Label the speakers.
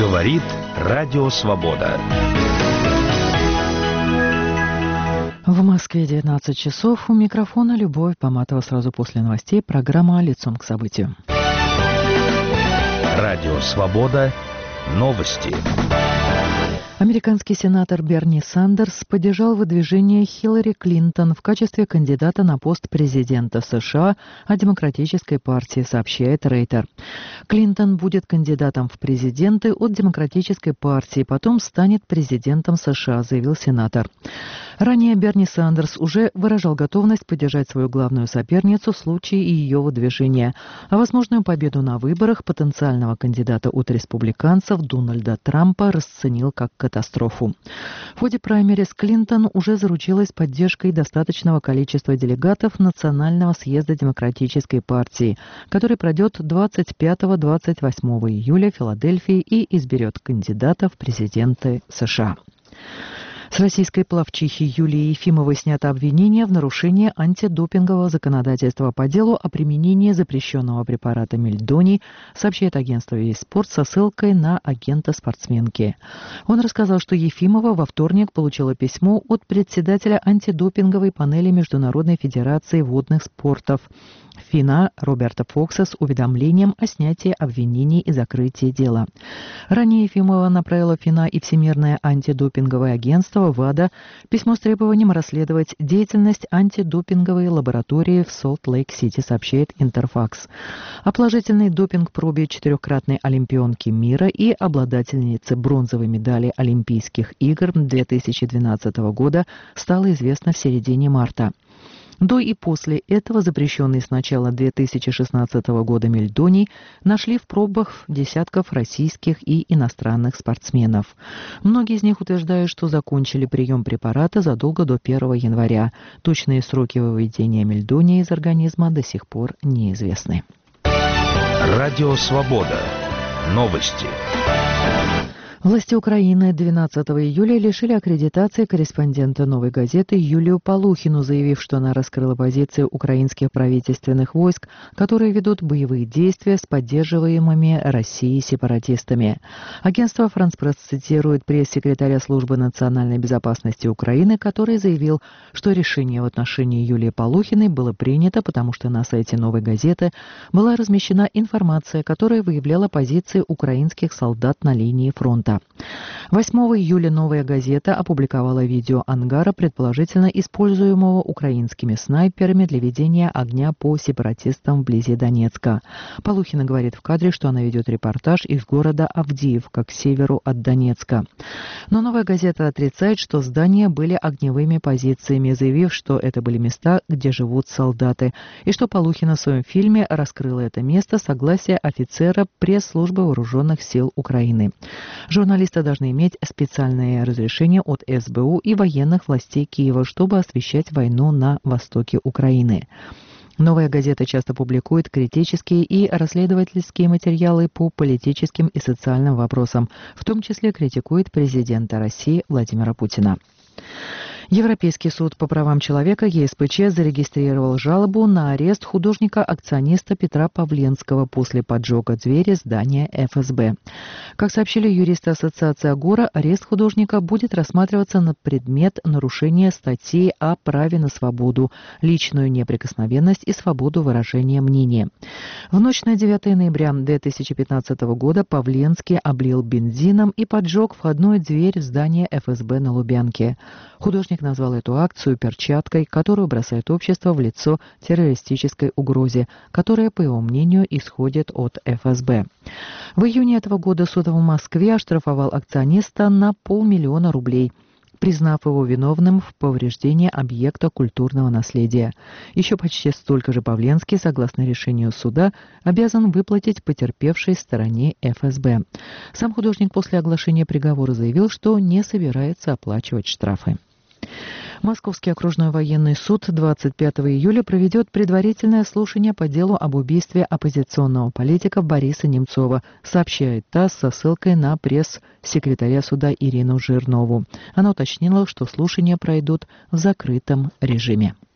Speaker 1: Говорит Радио Свобода.
Speaker 2: В Москве 19 часов. У микрофона Любовь Поматова. Сразу после новостей программа «Лицом к событию».
Speaker 1: Радио Свобода. Новости.
Speaker 2: Американский сенатор Берни Сандерс поддержал выдвижение Хиллари Клинтон в качестве кандидата на пост президента США от Демократической партии, сообщает Рейтер. Клинтон будет кандидатом в президенты от Демократической партии, потом станет президентом США, заявил сенатор. Ранее Берни Сандерс уже выражал готовность поддержать свою главную соперницу в случае ее выдвижения, а возможную победу на выборах потенциального кандидата от республиканцев Дональда Трампа расценил как катастрофу. В ходе праймериз Клинтон уже заручилась поддержкой достаточного количества делегатов Национального съезда Демократической партии, который пройдет 25-28 июля в Филадельфии и изберет кандидата в президенты США. С российской пловчихи Юлии Ефимовой снято обвинение в нарушении антидопингового законодательства по делу о применении запрещенного препарата мельдоний, сообщает агентство «Весь спорт» со ссылкой на агента спортсменки. Он рассказал, что Ефимова во вторник получила письмо от председателя антидопинговой панели Международной федерации водных спортов ФИНА Роберта Фокса с уведомлением о снятии обвинений и закрытии дела. Ранее Ефимова направила ФИНА и Всемирное антидопинговое агентство ВАДА письмо с требованием расследовать деятельность антидопинговой лаборатории в Солт-Лейк-Сити, сообщает Интерфакс. О положительной допинг-пробе четырехкратной олимпионки мира и обладательницы бронзовой медали Олимпийских игр 2012 года стало известно в середине марта. До и после этого запрещенный с начала 2016 года мельдоний нашли в пробах десятков российских и иностранных спортсменов. Многие из них утверждают, что закончили прием препарата задолго до 1 января. Точные сроки выведения мельдония из организма до сих пор неизвестны.
Speaker 1: Радио Свобода. Новости.
Speaker 2: Власти Украины 12 июля лишили аккредитации корреспондента «Новой газеты» Юлию Полухину, заявив, что она раскрыла позиции украинских правительственных войск, которые ведут боевые действия с поддерживаемыми Россией сепаратистами. Агентство «Франс Пресс» цитирует пресс-секретаря Службы национальной безопасности Украины, который заявил, что решение в отношении Юлии Полухиной было принято, потому что на сайте «Новой газеты» была размещена информация, которая выявляла позиции украинских солдат на линии фронта. 8 июля «Новая газета» опубликовала видео ангара, предположительно используемого украинскими снайперами для ведения огня по сепаратистам вблизи Донецка. Полухина говорит в кадре, что она ведет репортаж из города Авдеевка к северу от Донецка. Но «Новая газета» отрицает, что здания были огневыми позициями, заявив, что это были места, где живут солдаты, и что Полухина в своем фильме раскрыла это место с согласия офицера пресс-службы вооруженных сил Украины. Журналисты должны иметь специальное разрешение от СБУ и военных властей Киева, чтобы освещать войну на востоке Украины. «Новая газета» часто публикует критические и расследовательские материалы по политическим и социальным вопросам, в том числе критикует президента России Владимира Путина. Европейский суд по правам человека ЕСПЧ зарегистрировал жалобу на арест художника-акциониста Петра Павленского после поджога двери здания ФСБ. Как сообщили юристы Ассоциации Агора, арест художника будет рассматриваться на предмет нарушения статьи о праве на свободу, личную неприкосновенность и свободу выражения мнения. В ночь на 9 ноября 2015 года Павленский облил бензином и поджег входную дверь в здание ФСБ на Лубянке. Художник назвал эту акцию перчаткой, которую бросает общество в лицо террористической угрозе, которая, по его мнению, исходит от ФСБ. В июне этого года суд в Москве оштрафовал акциониста на 500 000 рублей, признав его виновным в повреждении объекта культурного наследия. Еще почти столько же Павленский, согласно решению суда, обязан выплатить потерпевшей стороне ФСБ. Сам художник после оглашения приговора заявил, что не собирается оплачивать штрафы. Московский окружной военный суд 25 июля проведет предварительное слушание по делу об убийстве оппозиционного политика Бориса Немцова, сообщает ТАСС со ссылкой на пресс-секретаря суда Ирину Жирнову. Она уточнила, что слушания пройдут в закрытом режиме.